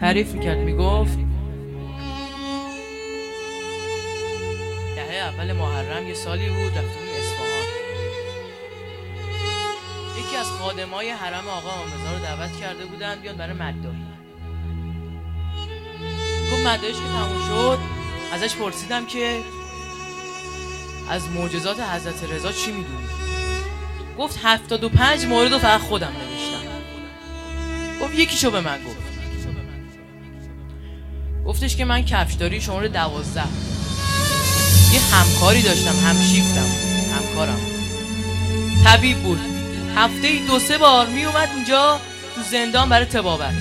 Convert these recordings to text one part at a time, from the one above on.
تعریف میکرد، میگفت دهه اول محرم یه سالی بود رفتیم اصفهان. یکی از خادمای حرم آقا امام رضا رو دعوت کرده بودن بیان برای مداحی. گفت مداحیش که تموم شد ازش پرسیدم که از معجزات حضرت رضا چی میدونی؟ گفت 75 مورد رو فقط خودم نوشتم. گفت یکیشو به من گفت. گفتش که من کفشداری شماره 12 یه همکاری داشتم، همشیفتم، همکارم طبیب بود، هفته‌ای 2-3 بار می اومد اینجا تو زندان برای طبابت.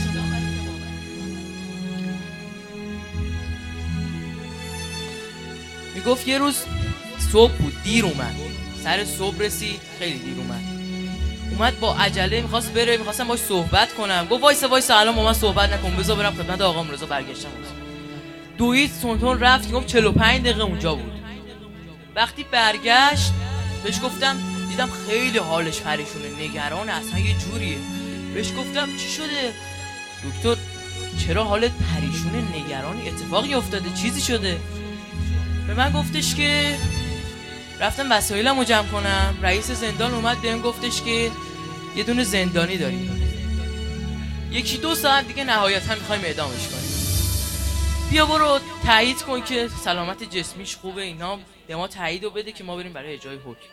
میگفت یه روز صبح بود، دیر اومد، سر صبح رسید، خیلی دیر اومد با عجله میخواست بره، میخواستم باش صحبت کنم. گفت وایسا الان با من صحبت نکن، بذار برم خدمت آقا امام رضا. برگشتم دوید تونتون رفت. گفت 45 دقیقه اونجا بود. وقتی برگشت بهش گفتم، دیدم خیلی حالش پریشونه، نگرانه، اصلا یه جوریه. بهش گفتم چی شده دکتر؟ چرا حالت پریشونه، نگرانی، اتفاقی افتاده، چیزی شده؟ به من گفتش که رفتم وسایلمو جمع کنم، رئیس زندان اومد بهم گفتش که یه دونه زندانی داریم، 1-2 ساعت دیگه نهایتا میخوایم اعدامش کنیم، بیا برو تایید کن که سلامت جسمیش خوبه، اینا به ما تایید رو بده که ما بریم برای اجرای حکم.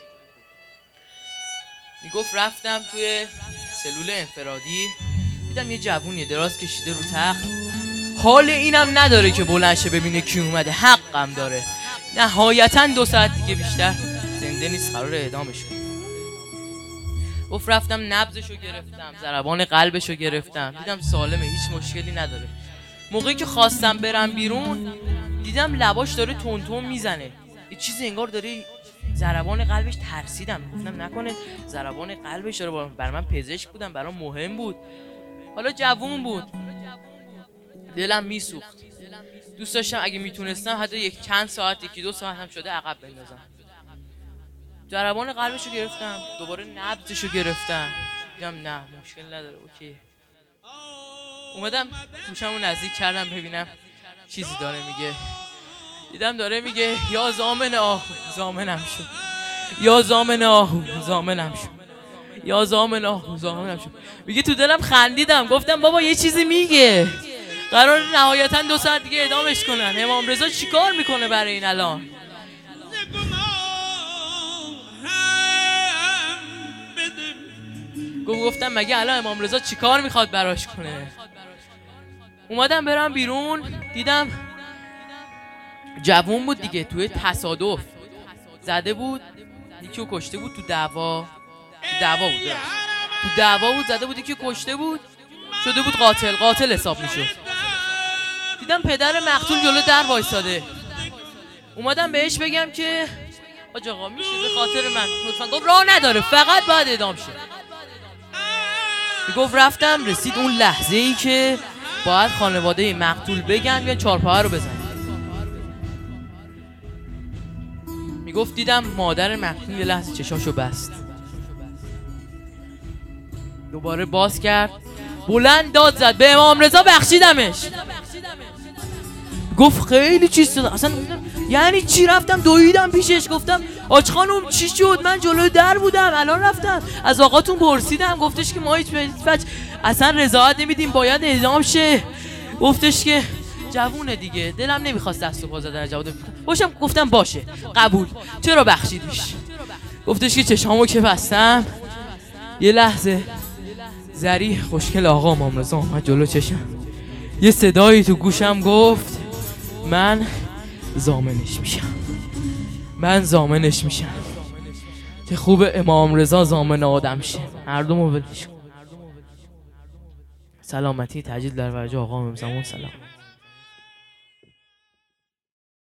میگفت رفتم توی سلول انفرادی، دیدم یه جوونی دراز کشیده رو تخت، حال اینم نداره که بلند شه ببینه کی اومده، حقم داره. نهایتاً 2 ساعت دیگه بیشتر زنده نیست، قرار اعدامش کنه. گفت رفتم نبضشو گرفتم، ضربان قلبشو گرفتم، دیدم سالمه، هیچ مشکلی نداره. موقعی که خواستم برم بیرون دیدم لباش داره تون میزنه، یه چیزی انگار داره ضربان قلبش. ترسیدم، گفتم نکنه ضربان قلبش داره. برای من پزشک بودم، برام مهم بود، حالا جوون بود، دلم میسوخت. دوست داشتم اگه میتونستم حتی چند ساعت، 1-2 ساعت هم شده عقب بندازم. ضربان قلبشو گرفتم، دوباره نبضشو گرفتم، دیدم نه مشکل نداره، اوکی. اومدم گوشمو نزدیک کردم ببینم چیزی داره میگه. دیدم داره میگه یا زامن آهو زامنم شد، یا زامن آهو زامنم شد، یا زامن آهو زامنم شد. میگه تو دلم خندیدم، گفتم بابا یه چیزی میگه، قرار نهایتا 2 ساعت دیگه اعدامش کنن. امام رضا چیکار میکنه برای این الان؟ گفتم مگه الان امام رضا چیکار میخواد براش کنه؟ اومدم برم بیرون، دیدم جوون بود دیگه، توی تصادف زده بود، یکی رو کشته بود، تو دعوا بود زده بود، یکی رو کشته بود، شده بود قاتل حساب میشد. دیدم پدر مقتول جلو در وایساده، اومدم بهش بگم که حاج آقا میشه به خاطر من لطفا؟ گفت راه نداره، فقط باید اعدام شه. میگفت رفتم رسید اون لحظه ای که باید خانواده مقتول بگن یا 4 پاهه رو بزنن. میگفت دیدم مادر مقتول یه لحظه چشاشو بست، دوباره باز کرد، بلند داد زد به امام رضا بخشیدمش. گفت خیلی چیز شد اصلا، یعنی چی؟ رفتم دویدم پیشش، گفتم آج خانم چی شد؟ من جلوی در بودم، الان رفتم از آقاتون پرسیدم، گفتش که ما هیچ وجه اصلا رضایت نمیدیم، باید اعدام شه. گفتش که جوونه دیگه، دلم نمیخواست دست و پا زدن جواب باشم. گفتم باشه قبول، چرا بخشیدیش؟ گفتش که چشامو که بستم یه لحظه زری خوشگل آقا امام رضا اومد جلو چشم، یه صدایی تو گوشم گفت من زامنش میشم که خوب امام رضا زامن آدم شه، مردمو ولش کن. سلامتی تجدید در فرج آقا امام زمان. سلام.